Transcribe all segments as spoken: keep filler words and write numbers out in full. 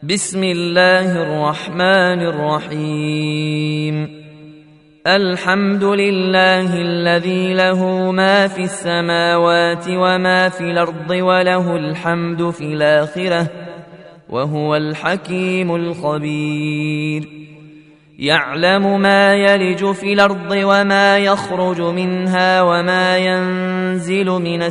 بسم الله الرحمن الرحيم. الحمد لله الذي له ما في السماوات وما في الأرض وله الحمد في الآخرة وهو الحكيم الخبير. يعلم ما يلج في الأرض وما يخرج منها وما ينزل من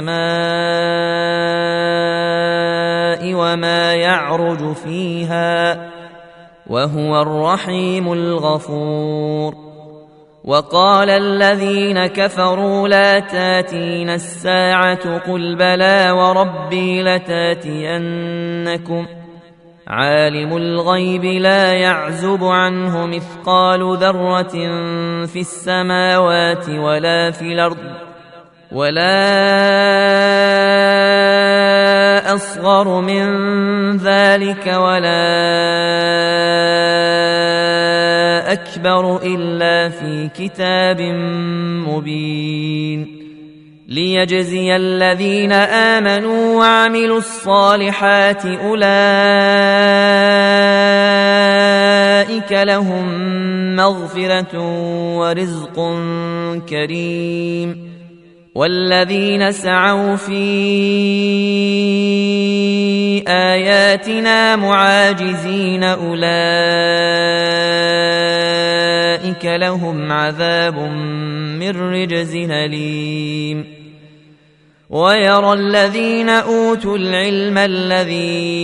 السماء وما يعرج فيها وهو الرحيم الغفور. وقال الذين كفروا لا تاتين الساعة قل بلى وربي لتاتينكم عالم الغيب لا يعزب عنه مثقال ذرة في السماوات ولا في الأرض ولا أصغر من ذلك ولا أكبر إلا في كتاب مبين ليجزي الذين آمنوا وعملوا الصالحات أولئك لهم مغفرة ورزق كريم. والذين سعوا في آياتنا معاجزين أولئك لهم عذاب من رجز أليم. ويرى الذين أوتوا العلم الذي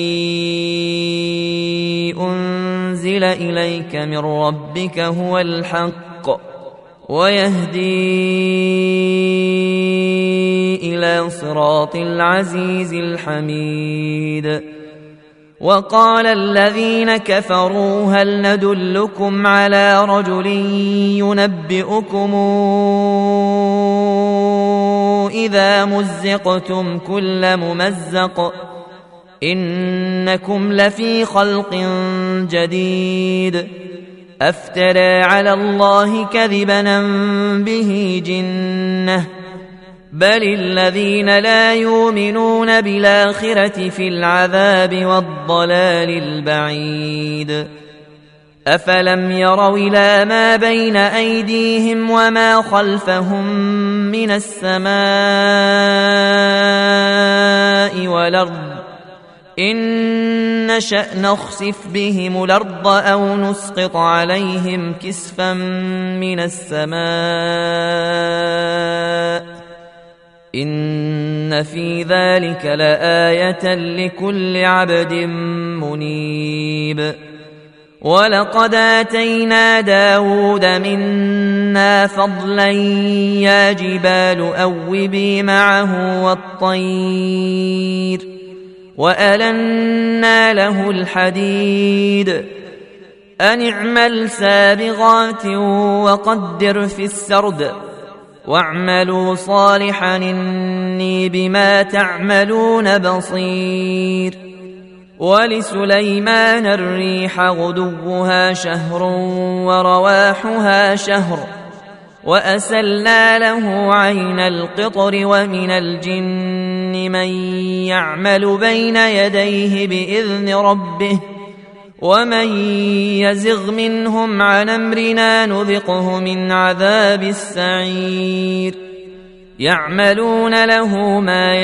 أنزل إليك من ربك هو الحق ويهدي إلى صراط العزيز الحميد. وقال الذين كفروا هل ندلكم على رجل ينبئكم إذا مزقتم كل ممزق إنكم لفي خلق جديد أفترى على الله كذبا به جنة بل الذين لا يؤمنون بالآخرة في العذاب والضلال البعيد. أفلم يروا إلى ما بين أيديهم وما خلفهم من السماء والأرض إن نشأ نخسف بهم الأرض أو نسقط عليهم كسفا من السماء إن في ذلك لآية لكل عبد منيب. ولقد آتينا داود منا فضلا يا جبال أوبي معه والطير وألنا له الحديد أن اعمل سابغات وقدر في السرد واعملوا صالحا إني بما تعملون بصير. ولسليمان الريح غدوها شهر ورواحها شهر وأسلنا له عين القطر ومن الجن من يعمل بين يديه بإذن ربه ومن يزغ منهم عن أمرنا نذقه من عذاب السعير. يعملون له ما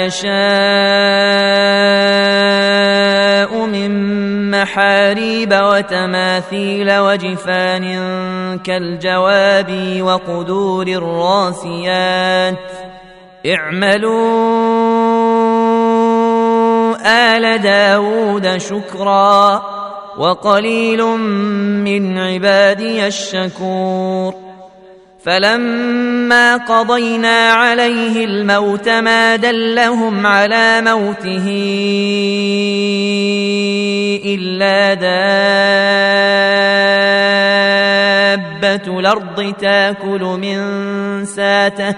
يشاء من محاريب وتماثيل وجفان كالجواب وقدور الراسيات اعملوا آل داود شكرا وقليل من عبادي الشكور. فلما قضينا عليه الموت ما دلهم على موته إلا دابة الأرض تأكل من ساته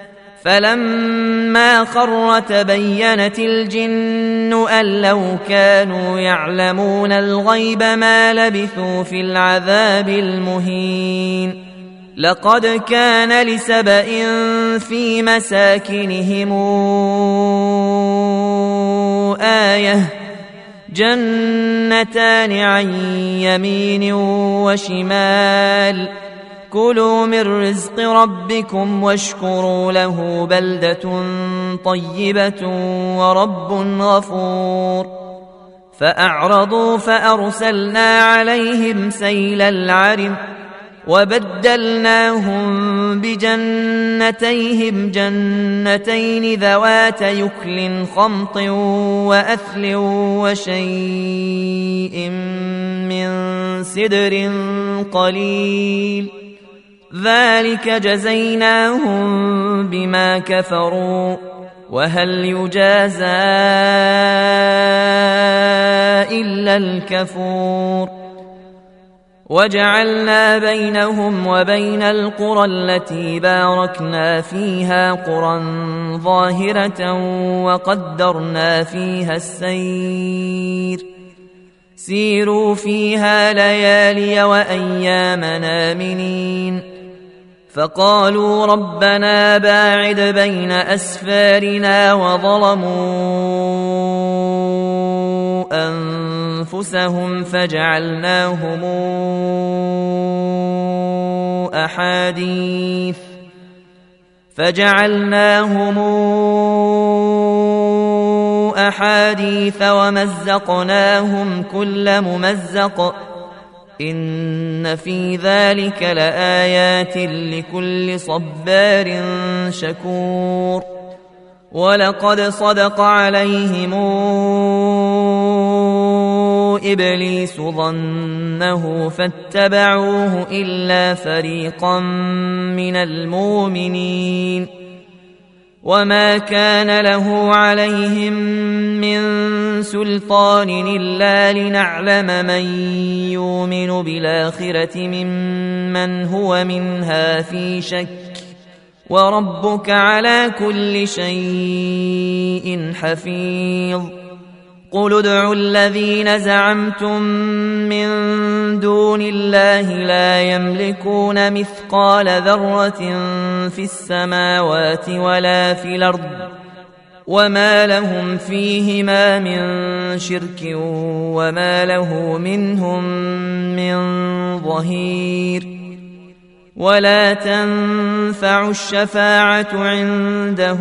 فلما خر تبينت الجن أن لو كانوا يعلمون الغيب ما لبثوا في العذاب المهين. لقد كان لسبإ في مساكنهم آية جنتان عن يمين وشمال كلوا من رزق ربكم واشكروا له بلدة طيبة ورب غفور فأعرضوا فأرسلنا عليهم سيل العرم وبدلناهم بجنتيهم جنتين ذوات يكل خمط وأثل وشيء من سدر قليل ذلك جزيناهم بما كفروا وهل يجازى إلا الكفور وجعلنا بينهم وبين القرى التي باركنا فيها قرى ظاهرة وقدرنا فيها السير سيروا فيها ليالي وأيامنا آمنين فقالوا ربنا باعد بين أسفارنا وظلموا أنفسهم فجعلناهم أحاديث فجعلناهم أحاديث ومزقناهم كل ممزق إن في ذلك لآيات لكل صبار شكور ولقد صدق عليهم إبليس ظنه فاتبعوه إلا فريقا من المؤمنين وما كان له عليهم من سلطان إلا لنعلم من يؤمن بالآخرة ممن هو منها في شك وربك على كل شيء حفيظ قل ادعوا الذين زعمتم من دون الله لا يملكون مثقال ذرة في السماوات ولا في الأرض وما لهم فيهما من شرك وما له منهم من ظهير ولا تنفع الشفاعة عنده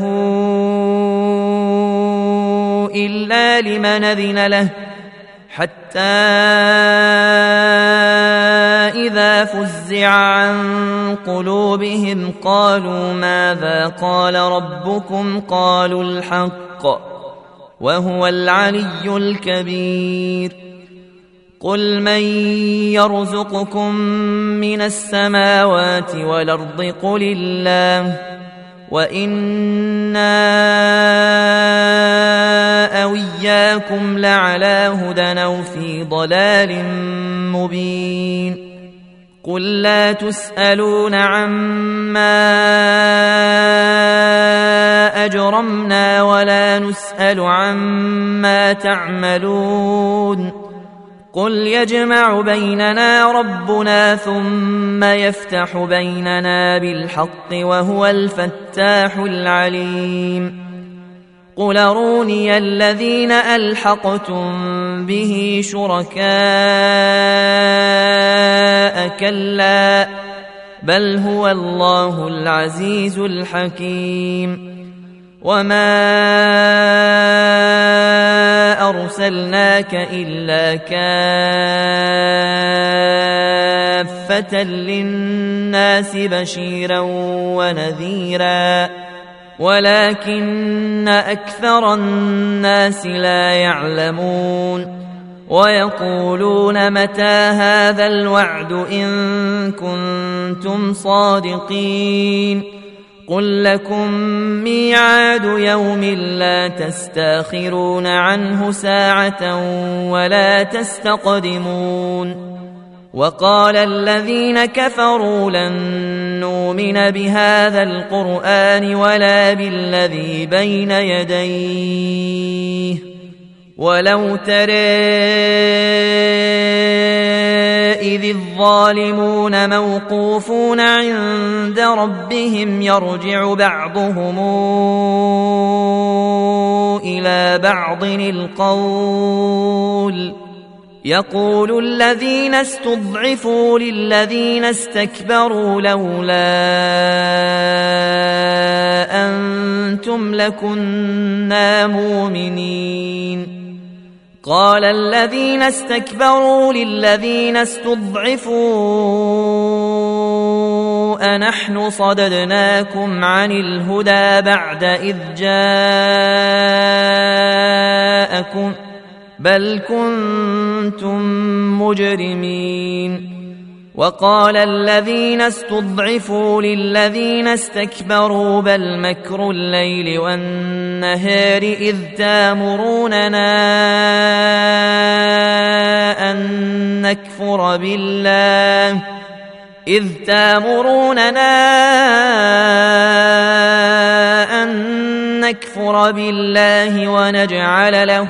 إلا لمن أذن له حتى إذا فزع عن قلوبهم قالوا ماذا قال ربكم قالوا الحق وهو العلي الكبير قل من يرزقكم من السماوات والأرض قل الله وإنا أو إياكم لعلى هدى أو في ضلال مبين قل لا تسألون عما أجرمنا ولا نسأل عما تعملون قل يجمع بيننا ربنا ثم يفتح بيننا بالحق وهو الفتاح العليم قل أروني الذين ألحقتم به شركاء كلا بل هو الله العزيز الحكيم وما أرسلناك إلا كافة للناس بشيرا ونذيرا ولكن أكثر الناس لا يعلمون ويقولون متى هذا الوعد إن كنتم صادقين قل لكم ميعاد يوم لا تستاخرون عنه ساعة ولا تستقدمون وقال الذين كفروا لن نؤمن بهذا القرآن ولا بالذي بين يديه ولو ترى إذ الظالمون موقوفون عند ربهم يرجع بعضهم إلى بعض القول يقول الذين استضعفوا للذين استكبروا لولا أنتم لكنا مؤمنين قال الذين استكبروا للذين استضعفوا أنحن صددناكم عن الهدى بعد إذ جاءكم بل كنتم مجرمين وقال الذين استضعفوا للذين استكبروا بل مكر الليل والنهار إذ تامروننا أن نكفر بالله إذ تامروننا أن نكفر بالله ونجعل له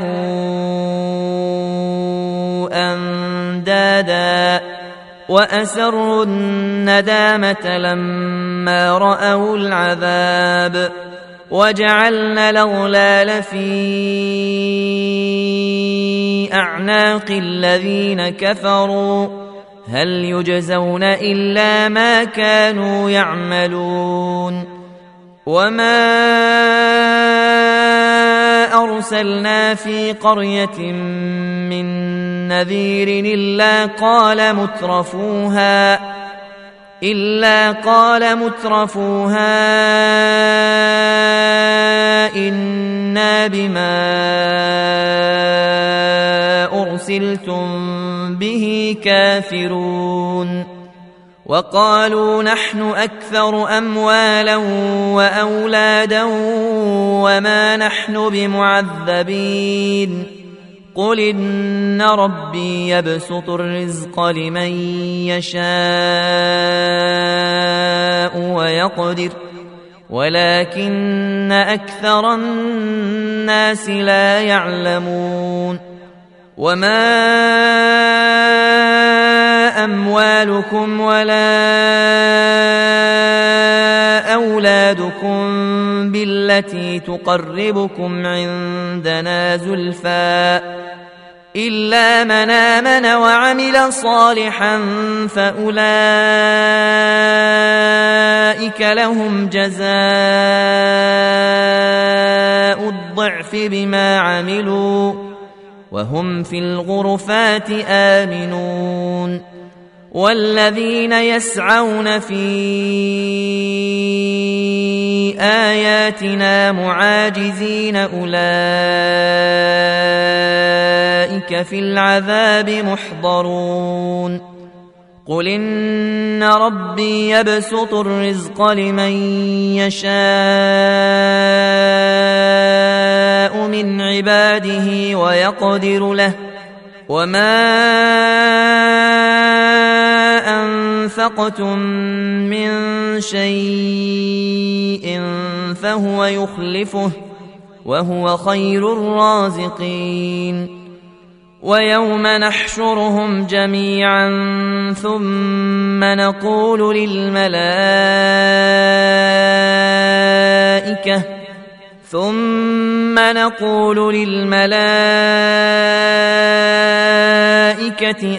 أندادا وأسروا الندامة لما رأوا العذاب وجعلنا الأغلال في أعناق الذين كفروا هل يجزون إلا ما كانوا يعملون وما أرسلنا في قرية من نذير إلا قال مترفوها إلا قال مترفوها إنا بما أرسلتم به كافرون وقالوا نحن أكثر أموالا وأولادا وما نحن بمعذبين قل إن ربي يبسط الرزق لمن يشاء ويقدر ولكن أكثر الناس لا يعلمون وما أموالكم ولا أولادكم بالتي تقربكم عندنا زلفى إلا من آمن وعمل صالحا فأولئك لهم جزاء الضعف بما عملوا وهم في الغرفات آمنون والذين يسعون في آياتنا معاجزين أولئك في العذاب محضرون قل إن ربي يبسط الرزق لمن يشاء من عباده ويقدر له وما أنفقتم من شيء فهو يخلفه وهو خير الرازقين ويوم نحشرهم جميعا ثم نقول للملائكة ثم نقول للملائكة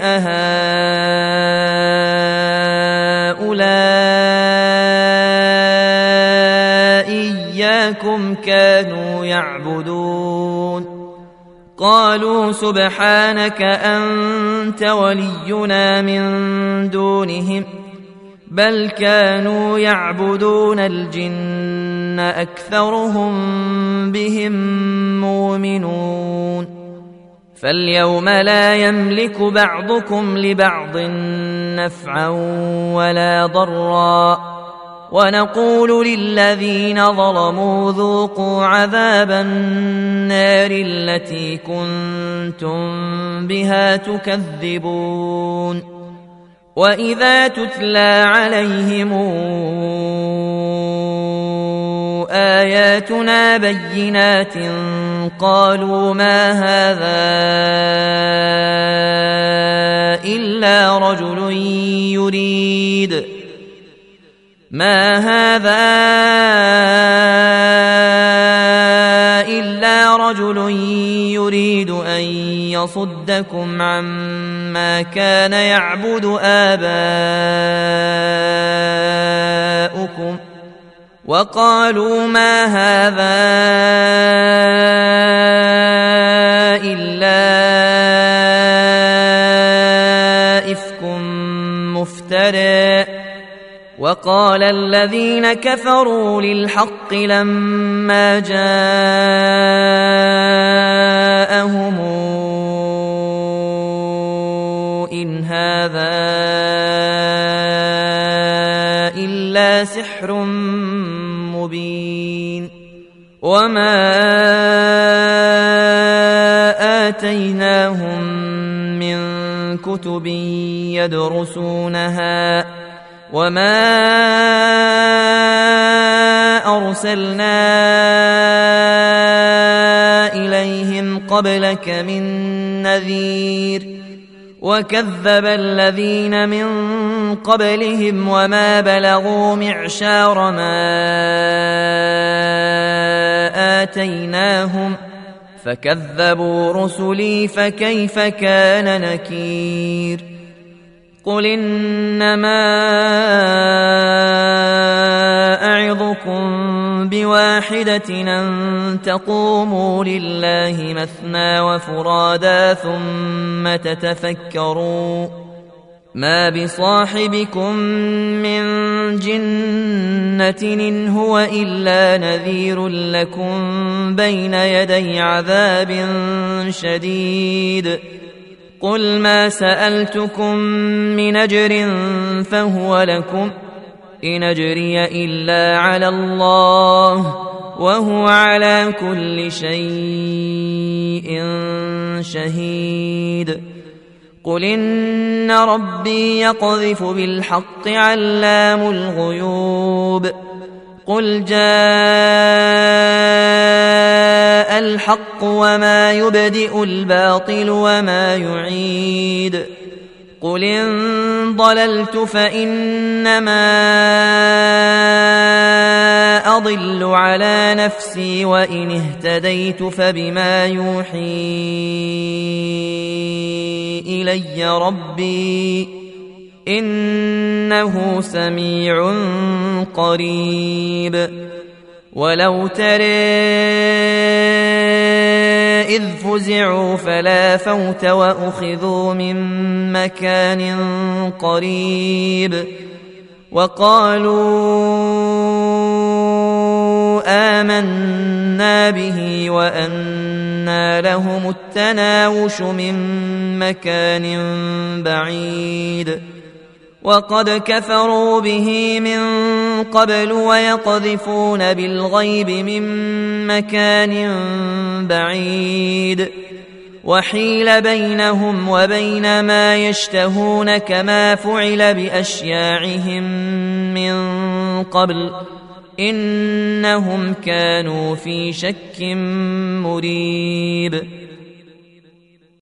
أهؤلاء إياكم كانوا يعبدون قالوا سبحانك أنت ولينا من دونهم بل كانوا يعبدون الجن أكثرهم بهم مؤمنون فاليوم لا يملك بعضكم لبعض نفعا ولا ضرا ونقول للذين ظلموا ذوقوا عذاب النار التي كنتم بها تكذبون وإذا تتلى عليهم آياتنا بينات قالوا ما هذا إلا رجل يريد ما هذا إلا ليصدكم عما كان يعبد آباؤكم وقالوا ما هذا إلا إفك مفترى وقال الذين كفروا للحق لما جاءهم إن هذا إلا سحر مبين وما آتيناهم من كتب يدرسونها وما أرسلنا إليهم قبلك من نذير وكذب الذين من قبلهم وما بلغوا معشار ما آتيناهم فكذبوا رسلي فكيف كان نكير قل إنما أعظكم بواحدة أن تقوموا لله مثنى وفرادا ثم تتفكروا ما بصاحبكم من جنة إن هو إلا نذير لكم بين يدي عذاب شديد قل ما سألتكم من أجر فهو لكم إن أجري إلا على الله وهو على كل شيء شهيد قل إن ربي يقذف بالحق علام الغيوب قل جاء الحق وما يبدئ الباطل وما يعيد قل إن ضللت فإنما أضل على نفسي وإن اهتديت فبما يوحي إلي ربي إنه سميع قريب ولو ترى إذ فزعوا فلا فوت وأخذوا من مكان قريب وقالوا آمنا به وأنى لهم التناوش من مكان بعيد وقد كفروا به من قبل ويقذفون بالغيب من مكان بعيد وحيل بينهم وبين ما يشتهون كما فعل بأشياعهم من قبل إنهم كانوا في شك مريب